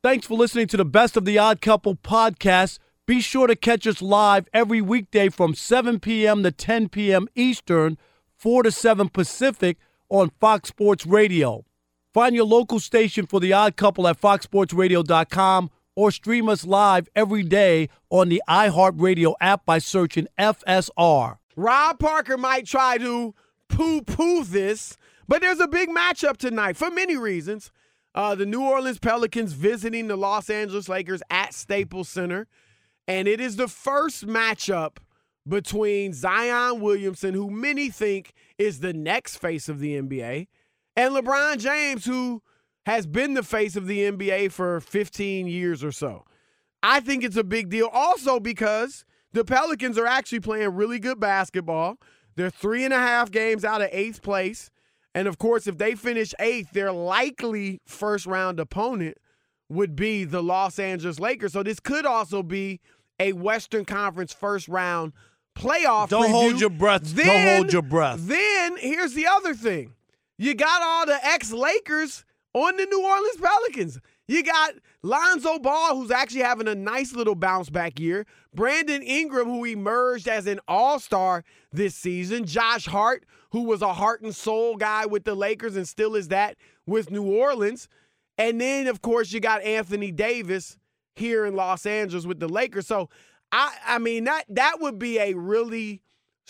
Thanks for listening to the Best of the Odd Couple podcast. Be sure to catch us live every weekday from 7 p.m. to 10 p.m. Eastern, 4 to 7 Pacific on Fox Sports Radio. Find your local station for The Odd Couple at foxsportsradio.com or stream us live every day on the iHeartRadio app by searching FSR. Rob Parker might try to poo-poo this, but there's a big matchup tonight for many reasons. The New Orleans Pelicans visiting the Los Angeles Lakers at Staples Center. And it is the first matchup between Zion Williamson, who many think is the next face of the NBA, and LeBron James, who has been the face of the NBA for 15 years or so. I think it's a big deal also because the Pelicans are actually playing really good basketball. They're 3.5 games out of 8th place. And, of course, if they finish 8th, their likely first-round opponent would be the Los Angeles Lakers. So this could also be a Western Conference first-round playoff Don't preview. hold your breath. Don't hold your breath. Then here's the other thing. You got all the ex-Lakers on the New Orleans Pelicans. You got Lonzo Ball, who's actually having a nice little bounce-back year. Brandon Ingram, who emerged as an all-star this season. Josh Hart, who was a heart and soul guy with the Lakers and still is that with New Orleans. And then, of course, you got Anthony Davis here in Los Angeles with the Lakers. So, I mean, that would be a really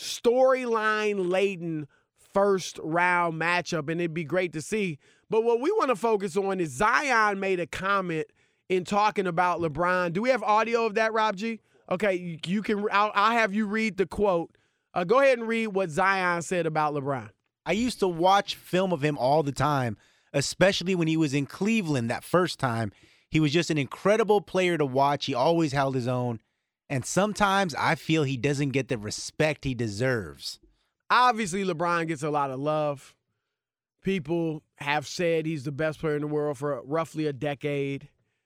storyline-laden first-round matchup, and it'd be great to see. But what we want to focus on is Zion made a comment in talking about LeBron. Do we have audio of that, Rob G? Okay, you can. I'll have you read the quote. Go ahead and read what Zion said about LeBron. I used to watch film of him all the time, especially when he was in Cleveland that first time. He was just an incredible player to watch. He always held his own. And sometimes I feel he doesn't get the respect he deserves. Obviously, LeBron gets a lot of love. People have said he's the best player in the world for roughly a decade.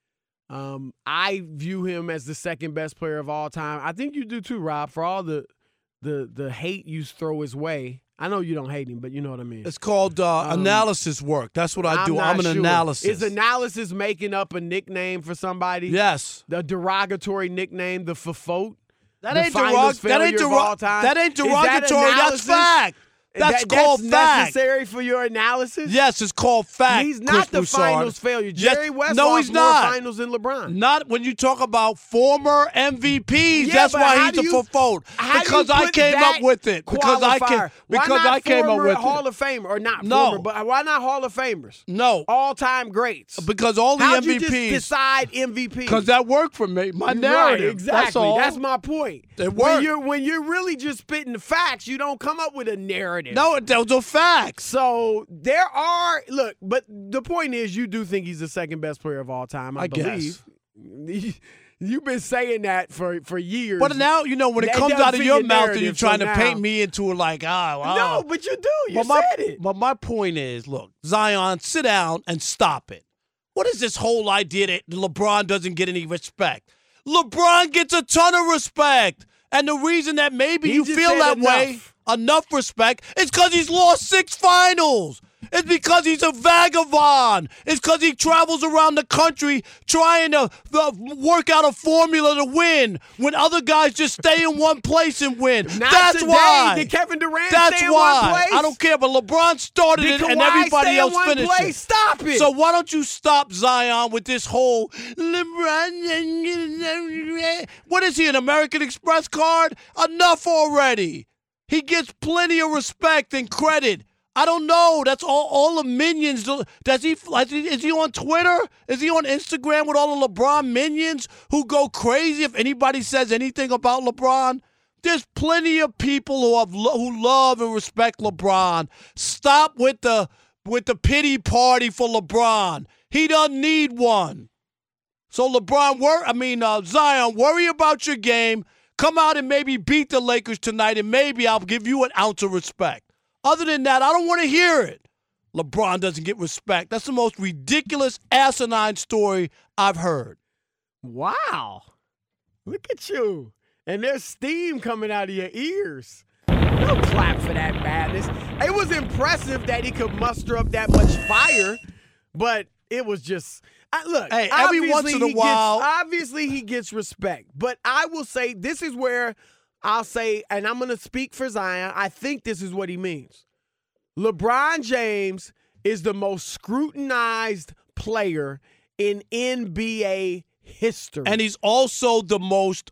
I view him as the second best player of all time. I think you do too, Rob, for all the hate you throw his way. I know you don't hate him, but you know what I mean. It's called analysis work. That's what I do. I'm an sure. analysis. Is analysis making up a nickname for somebody? Yes. The derogatory nickname, the Fafote? That ain't derogatory. That's fact. That's called fact. Necessary for your analysis? Yes, it's called fact. He's not the finals failure. Jerry West lost more finals than LeBron. Not when you talk about former MVPs. That's why he's a fault. Because I came up with it. Because I came up with it. Hall of Famer or not former, but why not Hall of Famers? No. All-time greats. Because all the MVPs. How'd you just decide MVP? Because that worked for me. My narrative. Right, exactly. That's all. That's my point. It worked. When you're really just spitting the facts, you don't come up with a narrative. No, those are facts. So but the point is you do think he's the second best player of all time, I believe. Guess. You've been saying that for years. But now, when it comes out of your mouth and you're trying to paint me into No, but you do. You said it. But my point is, look, Zion, sit down and stop it. What is this whole idea that LeBron doesn't get any respect? LeBron gets a ton of respect. And the reason that maybe you feel that way, enough respect, is because he's lost 6 finals. It's because he's a vagabond. It's because he travels around the country trying to work out a formula to win when other guys just stay in one place and win. That's why. Did Kevin Durant stay in one place? I don't care, but LeBron started it and everybody else finished it. Stop it. So why don't you stop Zion with this whole LeBron? What is he, an American Express card? Enough already. He gets plenty of respect and credit. I don't know. That's all the minions. Is he on Twitter? Is he on Instagram with all the LeBron minions who go crazy if anybody says anything about LeBron? There's plenty of people who love and respect LeBron. Stop with the pity party for LeBron. He doesn't need one. So Zion, worry about your game. Come out and maybe beat the Lakers tonight, and maybe I'll give you an ounce of respect. Other than that, I don't want to hear it. LeBron doesn't get respect. That's the most ridiculous, asinine story I've heard. Wow. Look at you. And there's steam coming out of your ears. No clap for that madness. It was impressive that he could muster up that much fire, but it was just look. Hey, every once in a while, obviously he gets respect, but I will say this is where I'll say, and I'm going to speak for Zion. I think this is what he means. LeBron James is the most scrutinized player in NBA history, and he's also the most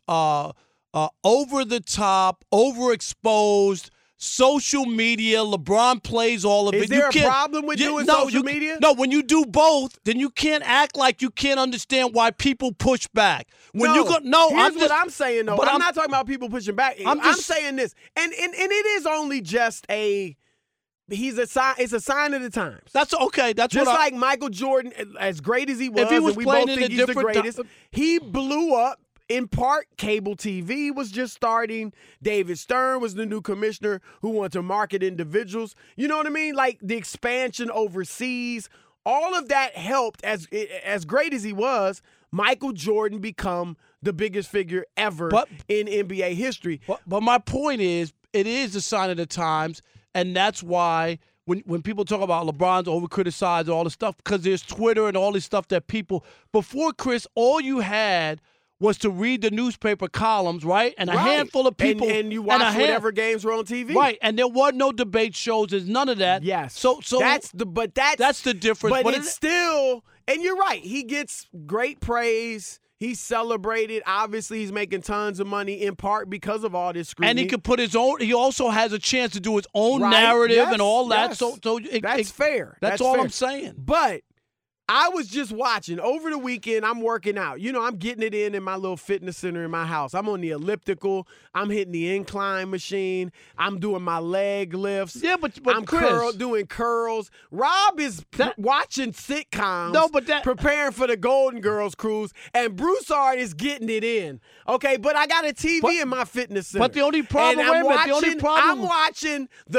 over the top, overexposed. Social media, LeBron plays all of it. Is there a problem with doing social media? No, when you do both, then you can't act like you can't understand why people push back. When here's what I'm saying, though. I'm not talking about people pushing back. I'm saying this, and it is only just it's a sign of the times. That's okay. That's just what like Michael Jordan, as great as he was, if he was and we playing both in think a he's the different greatest. He blew up. In part, cable TV was just starting. David Stern was the new commissioner who wanted to market individuals. You know what I mean? Like the expansion overseas. All of that helped. As great as he was, Michael Jordan become the biggest figure ever in NBA history. But my point is, it is a sign of the times, and that's why when people talk about LeBron's over-criticized all the stuff, because there's Twitter and all this stuff that people – before, Chris, all you had – was to read the newspaper columns, right? And a handful of people. And you watch whatever games were on TV. Right. And there were no debate shows. There's none of that. Yes. So that's the difference. But it's still, and you're right, he gets great praise. He's celebrated. Obviously, he's making tons of money in part because of all this scrutiny. And he could put his own, he also has a chance to do his own narrative and all that. Yes. So that's fair. That's all I'm saying. But I was just watching over the weekend. I'm working out. You know, I'm getting it in my little fitness center in my house. I'm on the elliptical. I'm hitting the incline machine. I'm doing my leg lifts. Yeah, but I'm Chris, doing curls. Rob is watching sitcoms. Preparing for the Golden Girls cruise, and Broussard is getting it in. Okay, but I got a TV in my fitness center. But the only problem, I'm watching the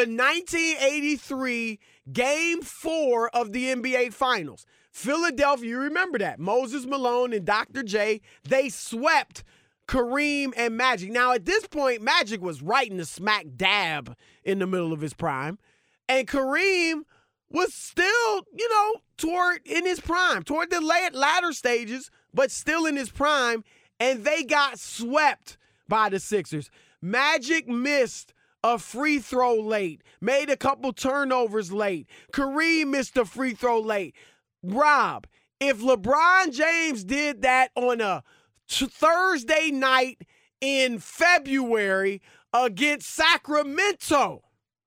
1983 Game 4 of the NBA Finals. Philadelphia, you remember that. Moses Malone and Dr. J, they swept Kareem and Magic. Now, at this point, Magic was right in the smack dab in the middle of his prime. And Kareem was still, toward the latter stages, but still in his prime. And they got swept by the Sixers. Magic missed a free throw late, made a couple turnovers late. Kareem missed a free throw late. Rob, if LeBron James did that on a Thursday night in February against Sacramento,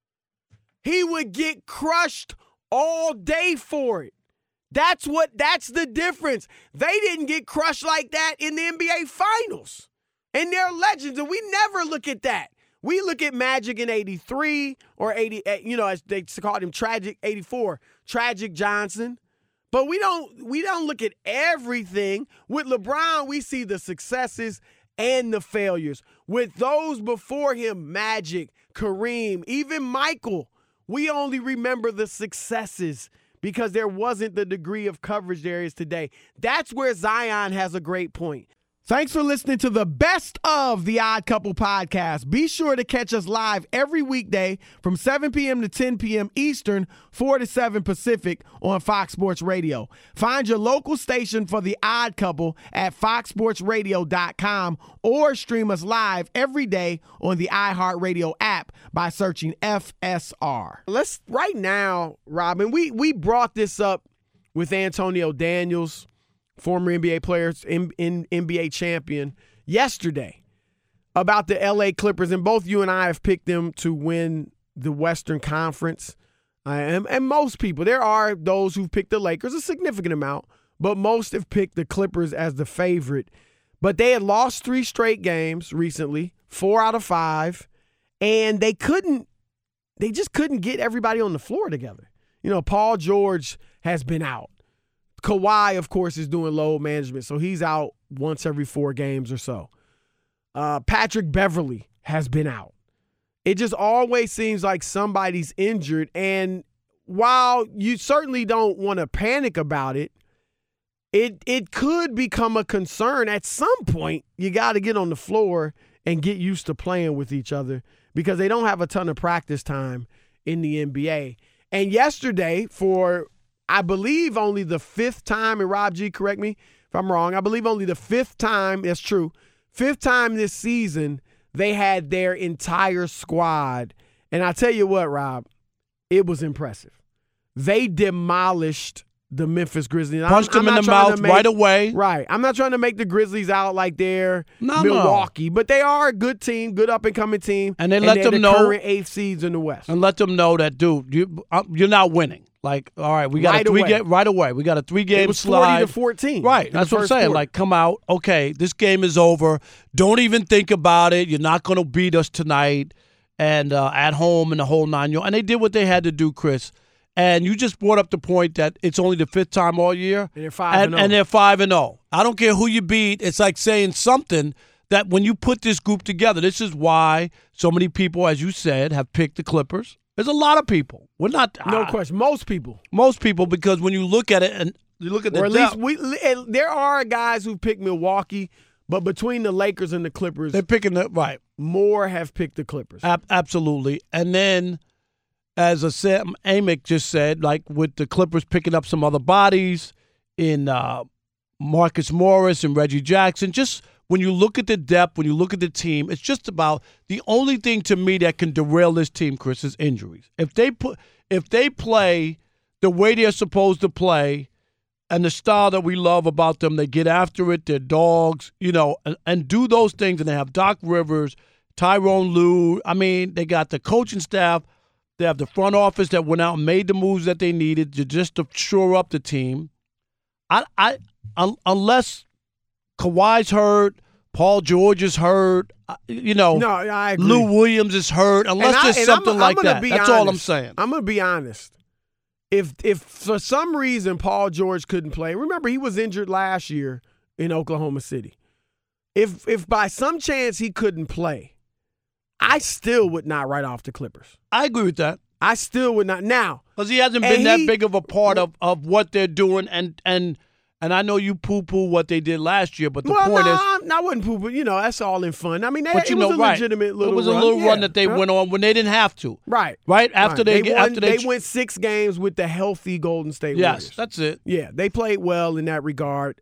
he would get crushed all day for it. That's the difference. They didn't get crushed like that in the NBA Finals. And they're legends, and we never look at that. We look at Magic in 83 or 80, as they called him Tragic 84, Tragic Johnson. But we don't look at everything. With LeBron, we see the successes and the failures. With those before him, Magic, Kareem, even Michael, we only remember the successes because there wasn't the degree of coverage there is today. That's where Zion has a great point. Thanks for listening to the best of the Odd Couple podcast. Be sure to catch us live every weekday from 7 p.m. to 10 p.m. Eastern, 4 to 7 Pacific on Fox Sports Radio. Find your local station for the Odd Couple at foxsportsradio.com or stream us live every day on the iHeartRadio app by searching FSR. Right now, Robin, we brought this up with Antonio Daniels, former NBA players, in NBA champion, yesterday about the LA Clippers, and both you and I have picked them to win the Western Conference. And most people, there are those who've picked the Lakers, a significant amount, but most have picked the Clippers as the favorite. But they had lost 3 straight games recently, 4 out of 5, and they just couldn't get everybody on the floor together. Paul George has been out. Kawhi, of course, is doing load management, so he's out once every 4 games or so. Patrick Beverley has been out. It just always seems like somebody's injured, and while you certainly don't want to panic about it, it could become a concern. At some point, you got to get on the floor and get used to playing with each other because they don't have a ton of practice time in the NBA. And yesterday, for I believe only the 5th time, and Rob G, correct me if I'm wrong, I believe only the 5th time, that's true, 5th time this season they had their entire squad. And I tell you what, Rob, it was impressive. They demolished the Memphis Grizzlies. Punched them in the mouth right away. Right. I'm not trying to make the Grizzlies out like they're No. Milwaukee, but they are a good team, good up-and-coming team. And they let they're them the know. current 8th seeds in the West. And let them know that, dude, you're not winning. Like, all right, we got Right a away. game right away. We got a 3-game It was slide. 40-14. Right. in the That's what I'm first saying. quarter. Like, come out. Okay, this game is over. Don't even think about it. You're not going to beat us tonight. And at home and the whole 9 yards. And they did what they had to do, Chris. And you just brought up the point that it's only the 5th time all year. And they're 5-0. And they're 5-0. I don't care who you beat. It's like saying something that when you put this group together, this is why so many people, as you said, have picked the Clippers. There's a lot of people. We're not No question. Most people. most people, because when you look at it and you look at the Or at depth, least there are guys who picked Milwaukee, but between the Lakers and the Clippers, they're picking the right. more have picked the Clippers. Absolutely. And then, as Sam Amick just said, like with the Clippers picking up some other bodies in Marcus Morris and Reggie Jackson, just when you look at the depth, when you look at the team, it's just about the only thing to me that can derail this team, Chris, is injuries. If they play the way they're supposed to play and the style that we love about them, they get after it, they're dogs, and do those things, and they have Doc Rivers, Tyrone Lue. I mean, they got the coaching staff. They have the front office that went out and made the moves that they needed to shore up the team. Unless Kawhi's hurt, Paul George is hurt, No, I agree. Lou Williams is hurt. Unless there's something like that. That's all I'm saying. I'm going to be honest. If for some reason Paul George couldn't play, remember he was injured last year in Oklahoma City. If by some chance he couldn't play, I still would not write off the Clippers. I agree with that. I still would not. Now, because he hasn't been that big of a part of what they're doing, and I know you poo-poo what they did last year, but the point is, I wouldn't poo-poo. That's all in fun. I mean, it but was a legitimate little run. It was a little run that they went on when they didn't have to. Right. After they went 6 games with the healthy Golden State Warriors. Yes, that's it. Yeah, they played well in that regard.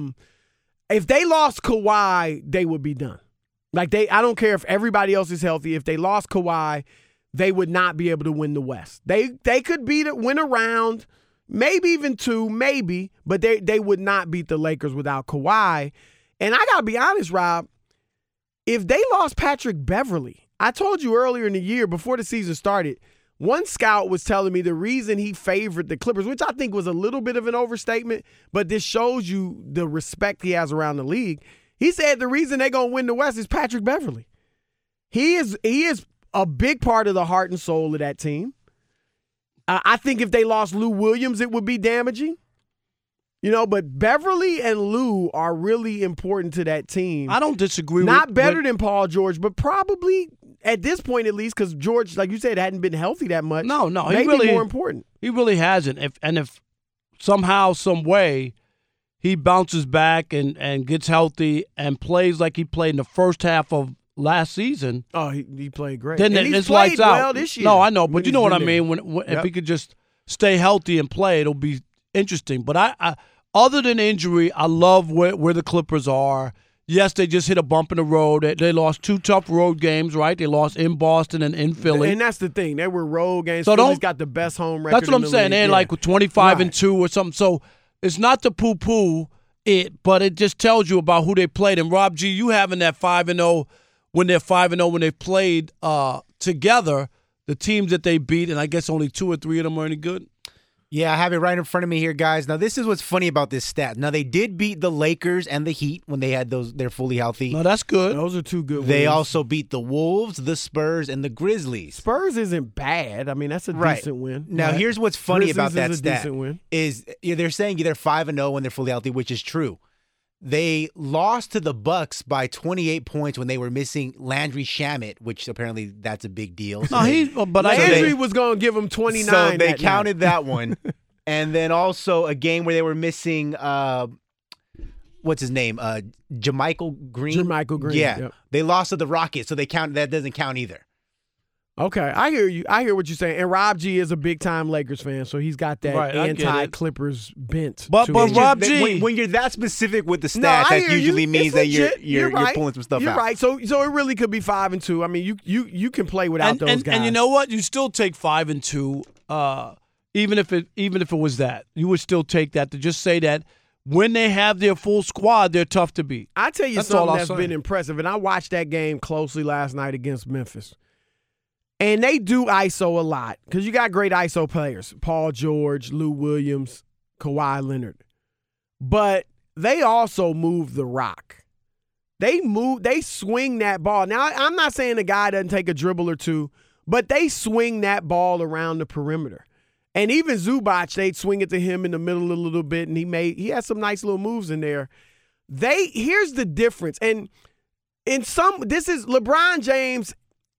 If they lost Kawhi, they would be done. I don't care if everybody else is healthy. If they lost Kawhi, they would not be able to win the West. They could win a round, maybe even 2, maybe, but they would not beat the Lakers without Kawhi. And I got to be honest, Rob, if they lost Patrick Beverley, I told you earlier in the year before the season started, one scout was telling me the reason he favored the Clippers, which I think was a little bit of an overstatement, but this shows you the respect he has around the league. He said the reason they're going to win the West is Patrick Beverley. He is a big part of the heart and soul of that team. I think if they lost Lou Williams, it would be damaging. But Beverley and Lou are really important to that team. I don't disagree with Not better than Paul George, but probably at this point at least, because George, like you said, hadn't been healthy that much. No, maybe more important. He really hasn't. If somehow, some way, he bounces back and gets healthy and plays like he played in the first half of last season. Oh, he played great. Then and it's played lights well out. this year. No, I know, but you know what I mean. Yep. If he could just stay healthy and play, it'll be interesting. But I other than injury, I love where the Clippers are. Yes, they just hit a bump in the road. They lost 2 tough road games, right? They lost in Boston and in Philly. And that's the thing. They were road games. So Philly's got the best home record. That's what I'm saying. They're like with 25-2 or something. So it's not to poo-poo it, but it just tells you about who they played. And Rob G, you having that 5-0 when they're 5-0 when they've played together, the teams that they beat, and I guess only 2 or 3 of them are any good. Yeah, I have it right in front of me here, guys. Now, this is what's funny about this stat. Now, they did beat the Lakers and the Heat when they had they're fully healthy. Oh, No, that's good. Those are 2 good wins. They also beat the Wolves, the Spurs, and the Grizzlies. Spurs isn't bad. I mean, that's a decent win. Now, here's what's funny Grizzlies about that is a stat. decent win. Is they're saying they're 5-0 when they're fully healthy, which is true. They lost to the Bucks by 28 points when they were missing Landry Shamet, which apparently that's a big deal. No, Landry was going to give them 29. So they counted that one. And then also a game where they were missing, what's his name? JaMychal Green. JaMychal Green. Yeah. Yep. They lost to the Rockets, so that doesn't count either. Okay, I hear you. I hear what you're saying. And Rob G is a big-time Lakers fan, so he's got that Right, I get it. anti-Clippers bent. But to but him. Rob G, When you're that specific with the stats, No, I that hear you. usually means It's that legit. you're right. pulling some stuff You're out. right. So it really could be 5-2. I mean, you can play without those guys. and you know what? You still take 5 and 2, even if it was that. You would still take that to just say that when they have their full squad, they're tough to beat. I tell you That's all something I'll that's say. been impressive, and I watched that game closely last night against Memphis. And they do ISO a lot because you got great ISO players, Paul George, Lou Williams, Kawhi Leonard. But they also move the rock. They swing that ball. Now, I'm not saying the guy doesn't take a dribble or two, but they swing that ball around the perimeter. And even Zubac, they'd swing it to him in the middle a little bit, and he had some nice little moves in there. Here's the difference. And this is LeBron James.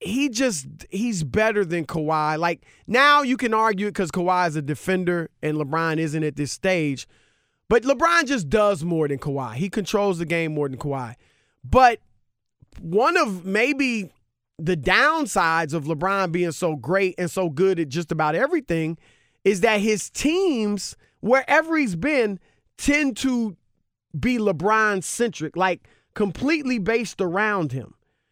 He's better than Kawhi. Like, now you can argue it because Kawhi is a defender and LeBron isn't at this stage. But LeBron just does more than Kawhi. He controls the game more than Kawhi. But one of maybe the downsides of LeBron being so great and so good at just about everything is that his teams, wherever he's been, tend to be LeBron-centric, like completely based around him.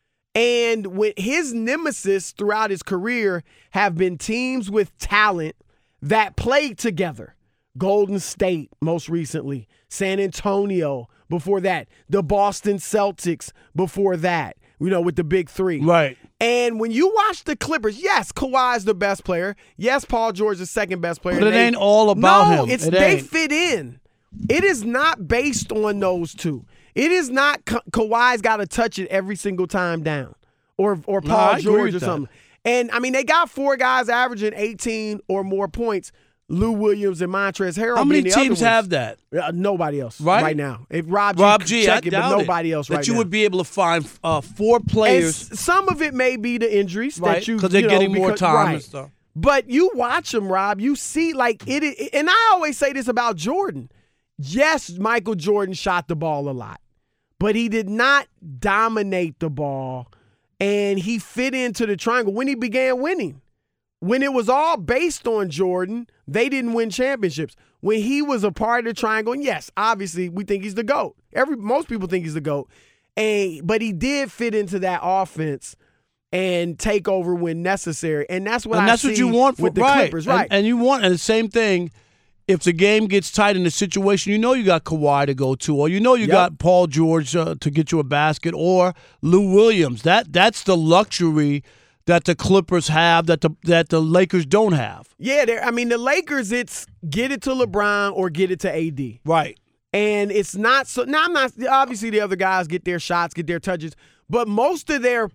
And with his nemesis throughout his career have been teams with talent that played together. Golden State, most recently. San Antonio, before that. The Boston Celtics, before that. With the big three. Right. And when you watch the Clippers, yes, Kawhi is the best player. Yes, Paul George is the second best player. But it ain't all about him. They fit in. It is not based on those two. It is not Kawhi's got to touch it every single time down, or Paul George or something. And, I mean, they got 4 guys averaging 18 or more points, Lou Williams and Montrezl Harrell. How many teams have that? Nobody else right now. If Rob G, check I it, doubt but nobody else right now. That you would be able to find 4 players. And some of it may be the injuries right, because they're getting more time right. and stuff. But you watch them, Rob. You see, like, it. And I always say this about Jordan. Yes, Michael Jordan shot the ball a lot, but he did not dominate the ball, and he fit into the triangle when he began winning. When it was all based on Jordan, they didn't win championships. When he was a part of the triangle, and yes, obviously, we think he's the GOAT. Most people think he's the GOAT. But he did fit into that offense and take over when necessary. And that's what I see what you want with the right. Clippers. Right. And the same thing, if the game gets tight in the situation, you got Kawhi to go to, or you got Paul George to get you a basket, or Lou Williams. That's the luxury that the Clippers have that the Lakers don't have. Yeah, the Lakers, it's get it to LeBron or get it to AD. Right. And it's not so. Now, I'm not. Obviously, the other guys get their shots, get their touches, but most of their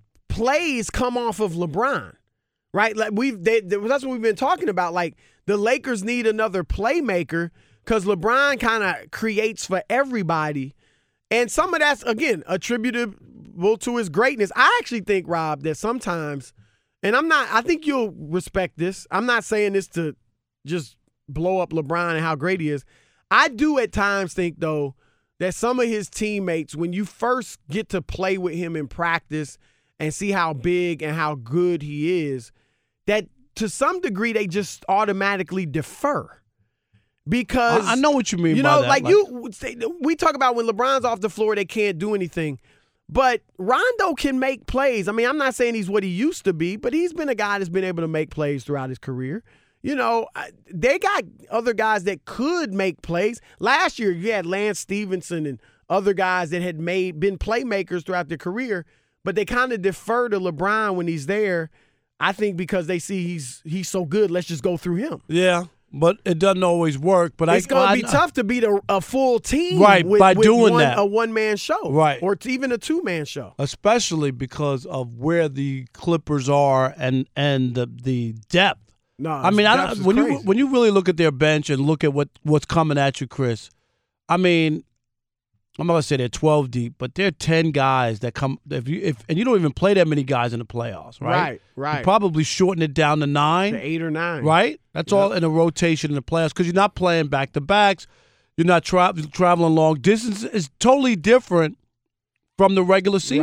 plays come off of LeBron, right? Like that's what we've been talking about. Like, the Lakers need another playmaker because LeBron kind of creates for everybody, and some of that's again attributable to his greatness. I actually think, Rob, that sometimes, and I think you'll respect this. I'm not saying this to just blow up LeBron and how great he is. I do at times think, though, that some of his teammates, when you first get to play with him in practice and see how big and how good he is, that to some degree they just automatically defer. Because I know what you mean by that. We talk about when LeBron's off the floor, they can't do anything. But Rondo can make plays. I mean, I'm not saying he's what he used to be, but he's been a guy that's been able to make plays throughout his career. They got other guys that could make plays. Last year, you had Lance Stevenson and other guys that had been playmakers throughout their career, but they kind of defer to LeBron when he's there. I think because they see he's so good, let's just go through him. Yeah, but it doesn't always work. But it's going to be tough to beat a full team, right? By doing a one-man show, right, or even a two-man show, especially because of where the Clippers are and the depth. No, I mean, when you really look at their bench and look at what's coming at you, Chris. I mean, I'm not gonna say they're 12 deep, but they're 10 guys that come. And you don't even play that many guys in the playoffs, right? Right. You probably shorten it down to 9, to 8 or 9, right? That's all in a rotation in the playoffs because you're not playing back to backs. You're not traveling long distance. It's totally different from the regular season.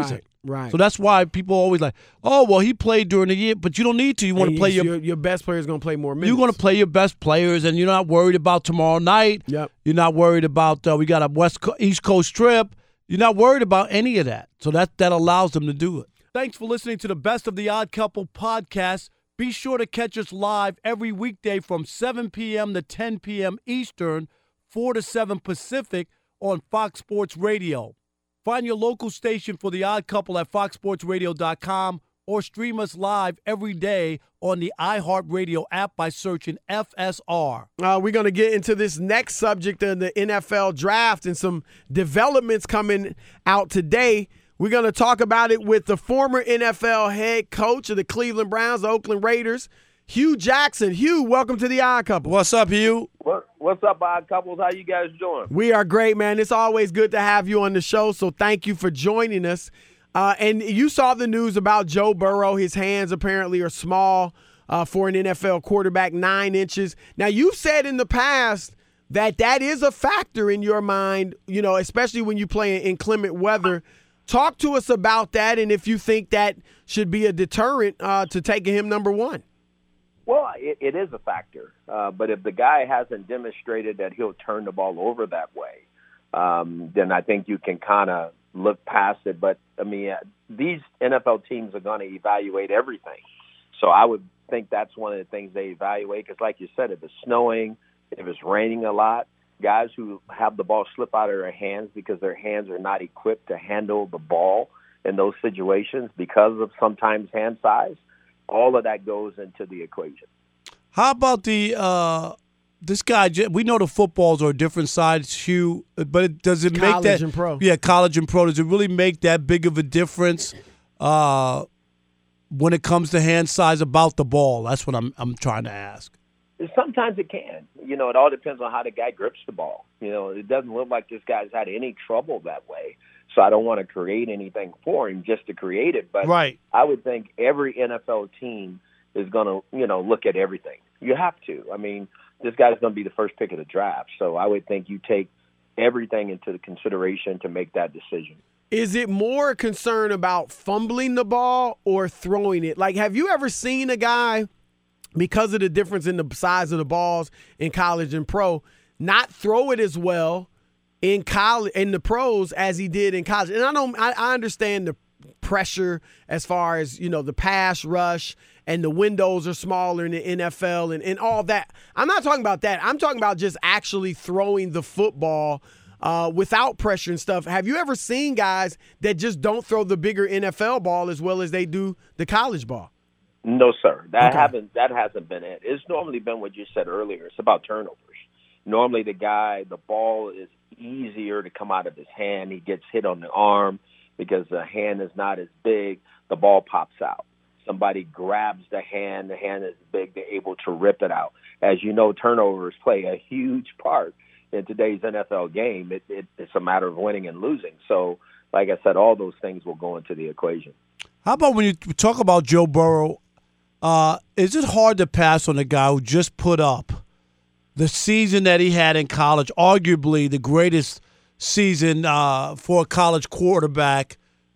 Right. So that's why people always like, oh, well, he played during the year, but you don't need to. You want to play your best player is going to play more minutes. You're going to play your best players, and you're not worried about tomorrow night. Yep. You're not worried about we got a East Coast trip. You're not worried about any of that. So that allows them to do it. Thanks for listening to the Best of the Odd Couple podcast. Be sure to catch us live every weekday from 7 p.m. to 10 p.m. Eastern, 4 to 7 Pacific on Fox Sports Radio. Find your local station for The Odd Couple at foxsportsradio.com or stream us live every day on the iHeartRadio app by searching FSR. We're going to get into this next subject in the NFL draft and some developments coming out today. We're going to talk about it with the former NFL head coach of the Cleveland Browns, the Oakland Raiders, Hugh Jackson. Hugh, welcome to the Odd Couple. What's up, Hugh? What's up, Odd Couples? How you guys doing? We are great, man. It's always good to have you on the show, so thank you for joining us. And you saw the news about Joe Burrow. His hands apparently are small for an NFL quarterback, 9 inches. Now, you've said in the past that is a factor in your mind, especially when you play in inclement weather. Talk to us about that, and if you think that should be a deterrent to taking him number 1. Well, it is a factor. But if the guy hasn't demonstrated that he'll turn the ball over that way, then I think you can kind of look past it. But, I mean, these NFL teams are going to evaluate everything. So I would think that's one of the things they evaluate because, like you said, if it's snowing, if it's raining a lot, guys who have the ball slip out of their hands because their hands are not equipped to handle the ball in those situations because of sometimes hand size, all of that goes into the equation. How about this guy? We know the footballs are different sides, Hugh, but does it make that college and pro? Yeah, college and pro. Does it really make that big of a difference when it comes to hand size about the ball? That's what I'm trying to ask. Sometimes it can. It all depends on how the guy grips the ball. It doesn't look like this guy's had any trouble that way. So I don't want to create anything for him just to create it. But right. I would think every NFL team is going to, look at everything. You have to. I mean, this guy's going to be the first pick of the draft. So I would think you take everything into the consideration to make that decision. Is it more concern about fumbling the ball or throwing it? Like, have you ever seen a guy, because of the difference in the size of the balls in college and pro, not throw it as well in college in the pros as he did in college? And I understand the pressure as far as, the pass rush and the windows are smaller in the NFL and all that. I'm not talking about that. I'm talking about just actually throwing the football without pressure and stuff. Have you ever seen guys that just don't throw the bigger NFL ball as well as they do the college ball? No, sir. That Okay. hasn't been it. It's normally been what you said earlier. It's about turnovers. Normally the ball is easier to come out of his hand. He gets hit on the arm because the hand is not as big. The ball pops out. Somebody grabs the hand is big, they're able to rip it out. As you know, turnovers play a huge part in today's NFL game. It's a matter of winning and losing. So, like I said, all those things will go into the equation. How about when you talk about Joe Burrow, is it hard to pass on a guy who just put up the season that he had in college, arguably the greatest season for a college quarterback,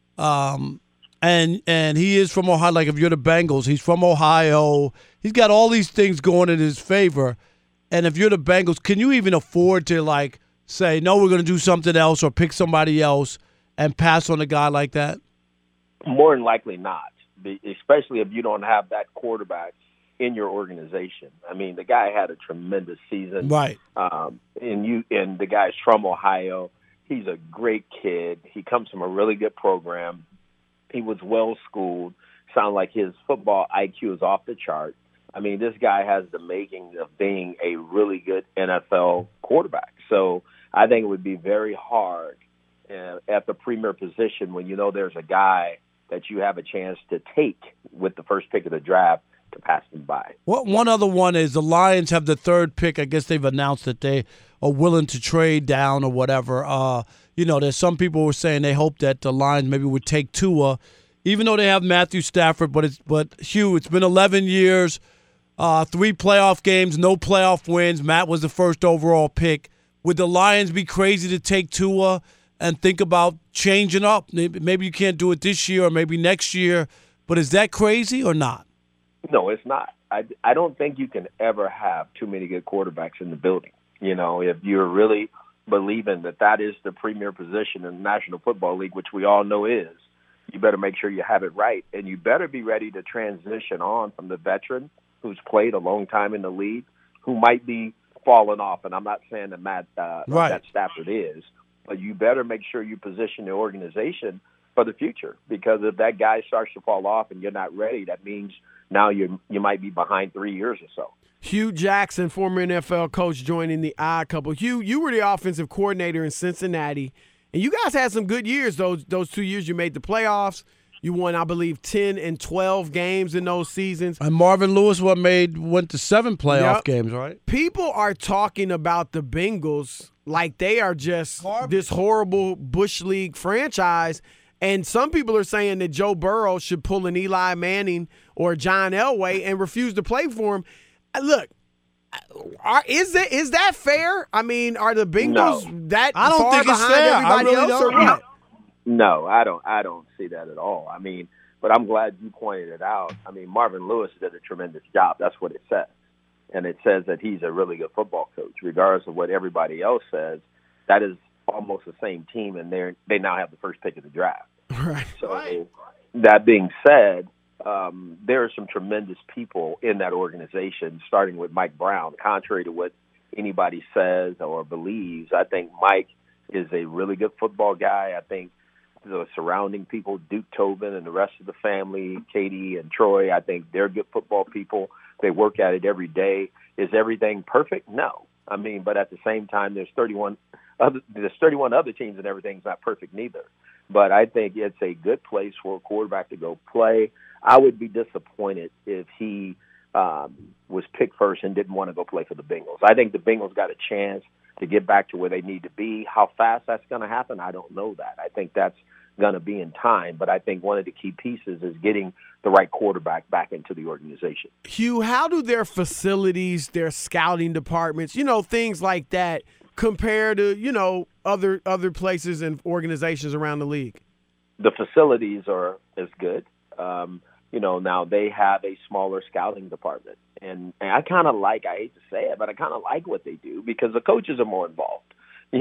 and he is from Ohio. Like if you're the Bengals, he's from Ohio. He's got all these things going in his favor. And if you're the Bengals, can you even afford to say, no, we're going to do something else or pick somebody else and pass on a guy like that? More than likely not, especially if you don't have that quarterback in your organization. I mean, the guy had a tremendous season. Right. And the guy's from Ohio. He's a great kid. He comes from a really good program. He was well schooled. Sound like his football IQ is off the chart. I mean, this guy has the making of being a really good NFL quarterback. So I think it would be very hard at the premier position when you know there's a guy that you have a chance to take with the first pick of the draft to pass him by. Well, one other one is the Lions have the 3rd pick. I guess they've announced that they are willing to trade down or whatever. There's some people who were saying they hope that the Lions maybe would take Tua, even though they have Matthew Stafford. But Hugh, it's been 11 years, 3 playoff games, no playoff wins. Matt was the first overall pick. Would the Lions be crazy to take Tua and think about changing up. Maybe you can't do it this year or maybe next year, but is that crazy or not? No, it's not. I don't think you can ever have too many good quarterbacks in the building. You know, if you're really believing that is the premier position in the National Football League, which we all know is, you better make sure you have it right. And you better be ready to transition on from the veteran who's played a long time in the league, who might be falling off. And I'm not saying that Matt Stafford is, but you better make sure you position the organization for the future, because if that guy starts to fall off and you're not ready, that means now you might be behind 3 years or so. Hugh Jackson, former NFL coach, joining the Odd Couple. Hugh, you were the offensive coordinator in Cincinnati, and you guys had some good years. Those 2 years you made the playoffs. You won, I believe, 10 and 12 games in those seasons. And Marvin Lewis went to 7 playoff games, right? People are talking about the Bengals like they are just this horrible Bush League franchise. And some people are saying that Joe Burrow should pull an Eli Manning or John Elway and refuse to play for him. Look, is that fair? I mean, are the Bengals that I don't far think it's behind fair. everybody I really else or don't. what? No, I don't see that at all. I mean, but I'm glad you pointed it out. I mean, Marvin Lewis did a tremendous job. That's what it says. And it says that he's a really good football coach, regardless of what everybody else says. That is almost the same team, and they now have the first pick of the draft. Right. So that being said, there are some tremendous people in that organization, starting with Mike Brown. Contrary to what anybody says or believes, I think Mike is a really good football guy. I think the surrounding people, Duke Tobin and the rest of the family, Katie and Troy, I think they're good football people. They work at it every day. Is everything perfect? No. I mean, but at the same time, there's 31 other teams and everything's not perfect neither. But I think it's a good place for a quarterback to go play. I would be disappointed if he was picked first and didn't want to go play for the Bengals. I think the Bengals got a chance to get back to where they need to be. How fast that's going to happen, I don't know that. I think that's going to be in time. But I think one of the key pieces is getting the right quarterback back into the organization. Hugh, how do their facilities, their scouting departments, things like that compare to, other places and organizations around the league? The facilities are as good. Now they have a smaller scouting department. And I kind of I hate to say it, but I kind of like what they do because the coaches are more involved.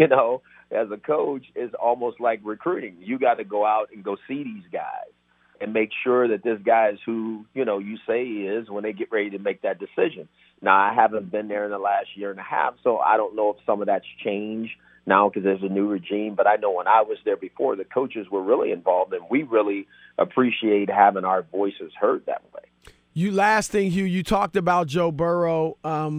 As a coach, it's almost like recruiting. You got to go out and go see these guys and make sure that this guy is who, you say he is when they get ready to make that decision. Now, I haven't been there in the last year and a half, so I don't know if some of that's changed now because there's a new regime. But I know when I was there before, the coaches were really involved, and we really appreciate having our voices heard that way. Last thing, Hugh, you talked about Joe Burrow.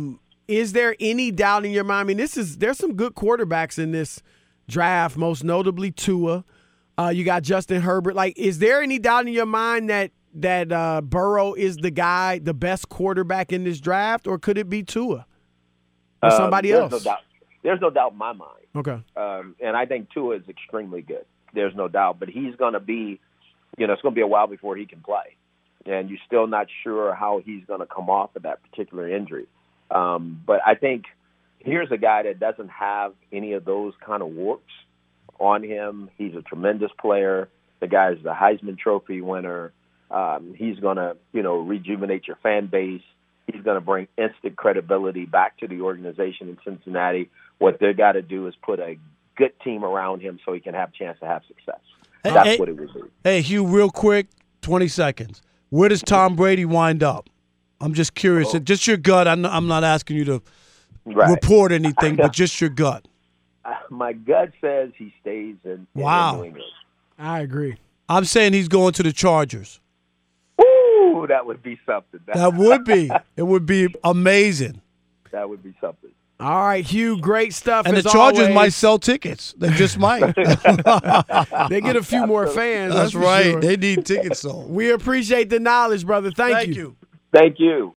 Is there any doubt in your mind? I mean, there's some good quarterbacks in this draft, most notably Tua. You got Justin Herbert. Is there any doubt in your mind that Burrow is the guy, the best quarterback in this draft, or could it be Tua or somebody else? No doubt. There's no doubt in my mind. Okay. And I think Tua is extremely good. There's no doubt. But he's going to be, it's going to be a while before he can play. And you're still not sure how he's going to come off of that particular injury. But I think here's a guy that doesn't have any of those kind of warts on him. He's a tremendous player. The guy's the Heisman Trophy winner. He's going to, rejuvenate your fan base. He's going to bring instant credibility back to the organization in Cincinnati. What they got to do is put a good team around him so he can have a chance to have success. That's what it would be. Hey, Hugh, real quick, 20 seconds. Where does Tom Brady wind up? I'm just curious. Just your gut. I'm not asking you to report anything, but just your gut. My gut says he stays in New England. I agree. I'm saying he's going to the Chargers. Ooh, that would be something. That would be. It would be amazing. That would be something. All right, Hugh, great stuff. And as the Chargers always. might sell tickets. They just might. They get a few more fans. That's right. Sure. They need tickets sold. We appreciate the knowledge, brother. Thank you. Thank you.